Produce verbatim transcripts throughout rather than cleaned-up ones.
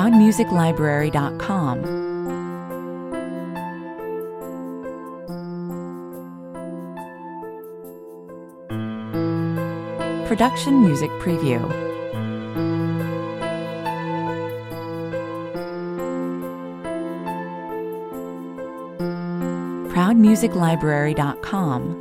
proud music library dot com. Production Music Preview. proud music library dot com.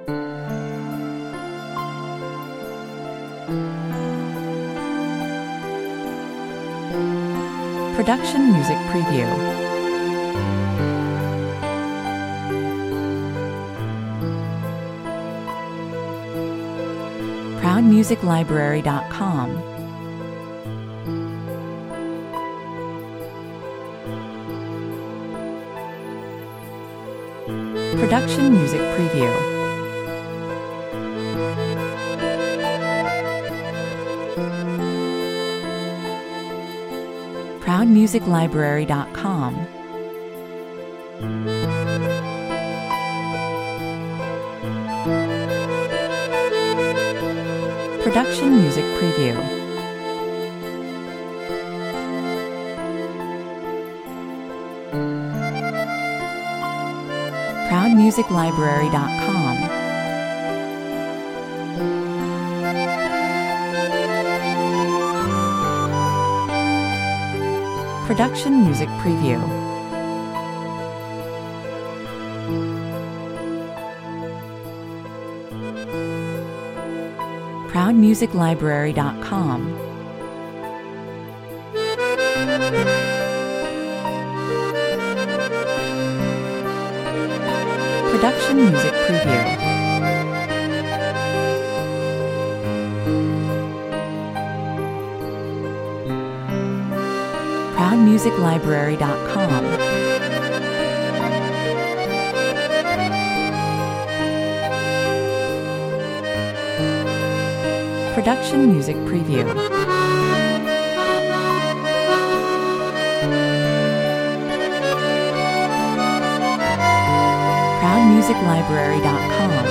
Production Music Preview. proud music library dot com. Production Music Preview. proud music library dot com. Production Music Preview. proud music library dot com. Production Music Preview. proud music library dot com. Production Music Preview. proud music library dot com. Production Music Preview. proud music library dot com.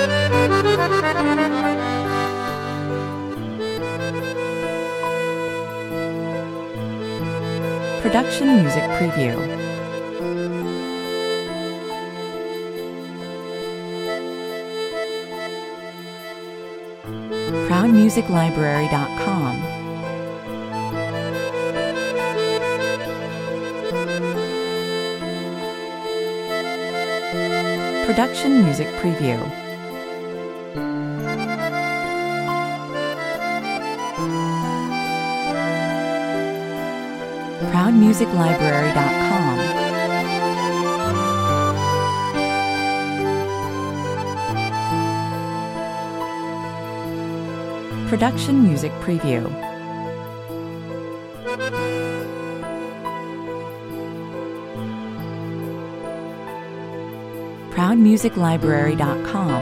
Production Music Preview. proud music library dot com. Production Music Preview. proud music library dot com. Production Music Preview. proud music library dot com.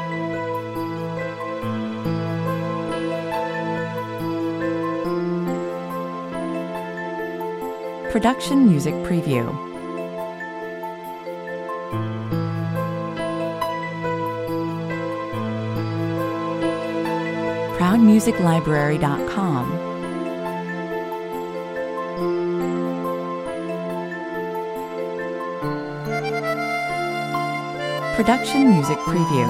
Production Music Preview. proud music library dot com. Production Music Preview.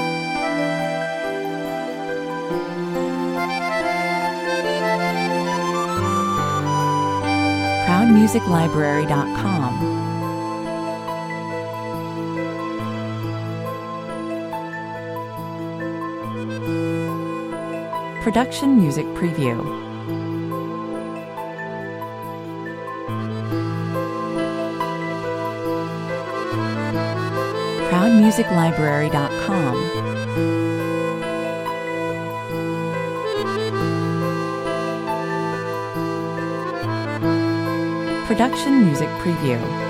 proud music library dot com. Production Music Preview. proud music library dot com. Production Music Preview.